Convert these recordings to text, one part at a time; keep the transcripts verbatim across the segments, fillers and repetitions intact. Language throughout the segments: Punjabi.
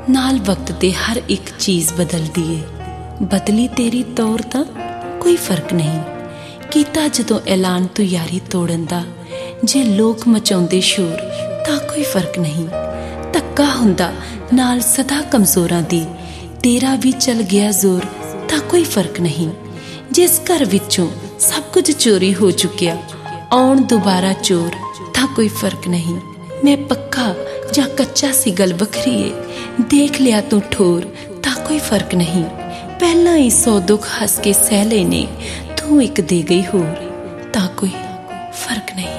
नाल वक्त ते हर एक चीज़ बदलदी है। बदली तेरी तौर तां कोई फर्क नहीं कीता जदों ऐलान तू यारी तोड़न दा। जे लोग मचाउंदे शोर तां कोई फर्क नहीं धक्का हुंदा नाल सदा कमज़ोरां दी। तेरा भी चल गया जोर तां कोई फर्क नहीं। जिस घर विचों सब कुछ चोरी हो चुकिया आउण दोबारा चोर तां कोई फर्क नहीं। मैं पक्का जां कच्चा सी गल वखरी है देख लिया तू ठोर तां कोई फर्क नहीं। पहला ही सौ दुख हस के सह ले ने तू एक दे गई होर तां कोई फर्क नहीं।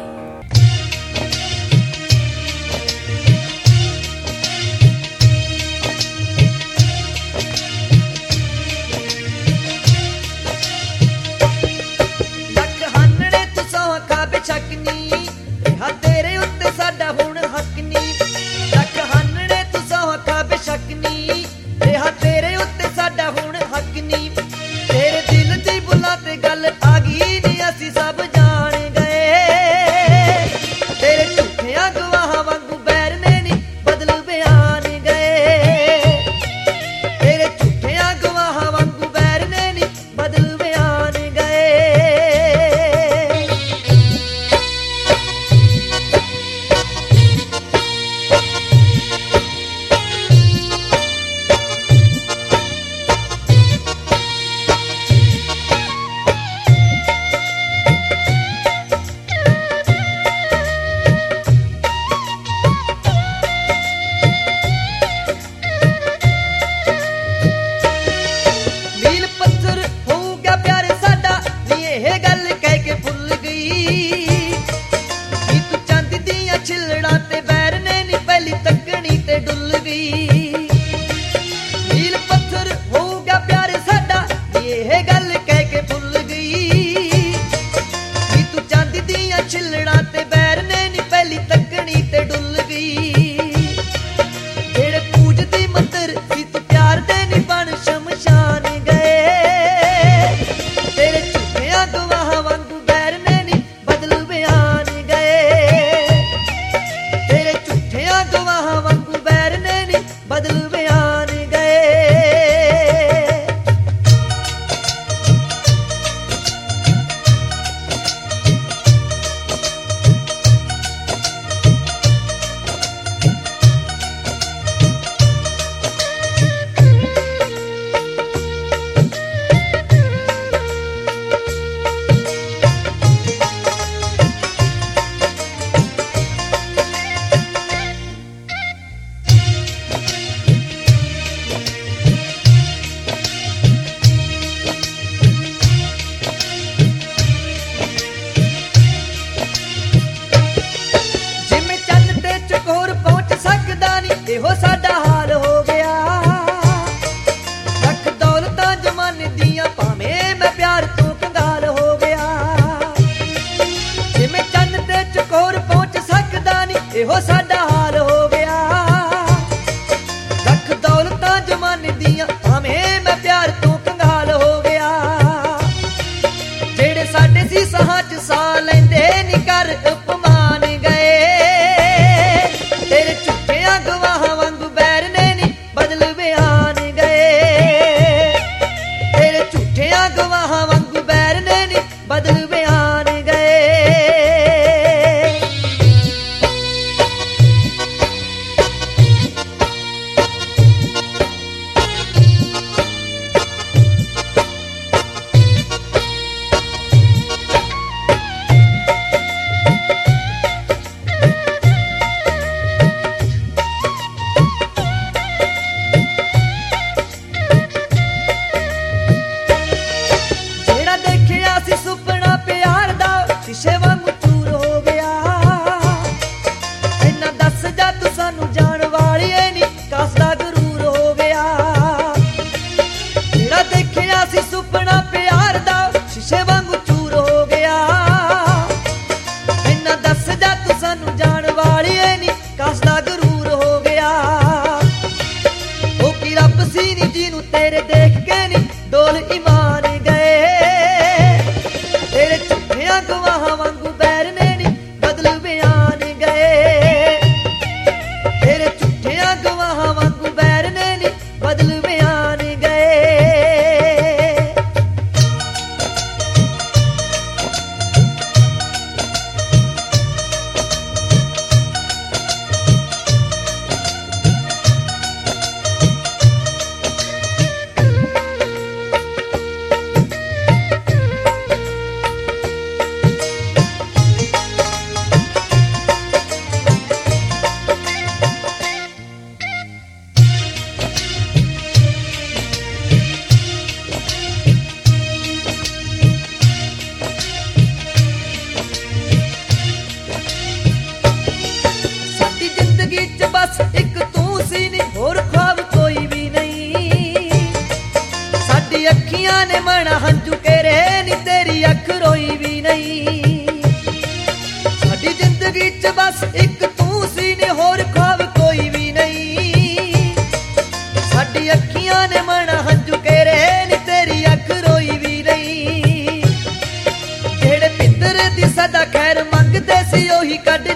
ਇਹੋ ਸਾਡਾ ਹਾਲ ਹੋ ਗਿਆ। ਲੱਖ ਦੌਲਤਾਂ ਜਮਾਨੇ ਦੀਆਂ ਭਾਵੇਂ ਮੈਂ ਪਿਆਰ ਤੋਂ ਕੰਗਾਲ ਹੋ ਗਿਆ। ਜਿਹੜੇ ਸਾਡੇ ਸੀ ਸਾਹਾਂ ਚ ਸਾਹ ਲੈਂਦੇ ਨੀ ਕਰ ਅਪਮਾਨ ਗਏ। ਤੇਰੇ ਝੂਠਿਆਂ ਗਵਾਹਾਂ ਵਾਂਗੂ ਬੈਰ ਨੇ ਨੀ ਬਦਲ ਬਿਆਨ ਗਏ। ਤੇਰੇ ਝੂਠਿਆਂ ਗਵਾਹਾਂ ਵਾਂਗੂ ਬੈਰ ਨੇ ਨੀ ਬਦਲ ਬਿਆਨ ਗਏ। ਸੁਪਨਾ ਪਿਆਰ ਦਾ ਸ਼ੀਸ਼ੇ ਵਾਂਗੂ ਚੂਰ ਹੋ ਗਿਆ। ਇੰਨਾ ਦੱਸ ਜਾ ਤੂੰ ਸਾਨੂੰ ਜਾਣ ਵਾਲੀਏ ਨੀ ਕਾਸਦਾ ਗਰੂਰ ਹੋ ਗਿਆ। ਜਿਹੜਾ ਦੇਖਿਆ ਸੀ ਸੁਪਨਾ ਪਿਆਰ ਦਾ ਸ਼ੀਸ਼ੇ ਵਾਂਗੂ ਚੂਰ ਹੋ ਗਿਆ। ਇੰਨਾ ਦੱਸ ਜਾ ਤੂੰ ਸਾਨੂੰ ਜਾਣ ਵਾਲੀਏ ਨੀ ਕਾਸਦਾ ਗਰੂਰ ਹੋ ਗਿਆ। ਉਹ ਕੀ ਰੱਬ ਸੀ ਨੀ ਜਿਹਨੂੰ ਤੇਰੇ ਦੇਖ ਕੇ ਨੀ ਡੋਲ ਈਮਾਨ ਗਏ। ਤੇਰੇ ਝੂਠਿਆਂ ਗਵਾਹਾਂ ਵਾਂਗੂ ਬੈਰ ਨੇ ਨੀ ਬਦਲ ਬਿਆਨ ਗਏ। ਤੇਰੇ ਝੂਠਿਆਂ ਗਵਾਹਾਂ ਵਾਂਗੂ ਬੈਰ ਖੈਰ ਮੰਗਦੇ ਸੀ ਉਹੀ ਕੱਢ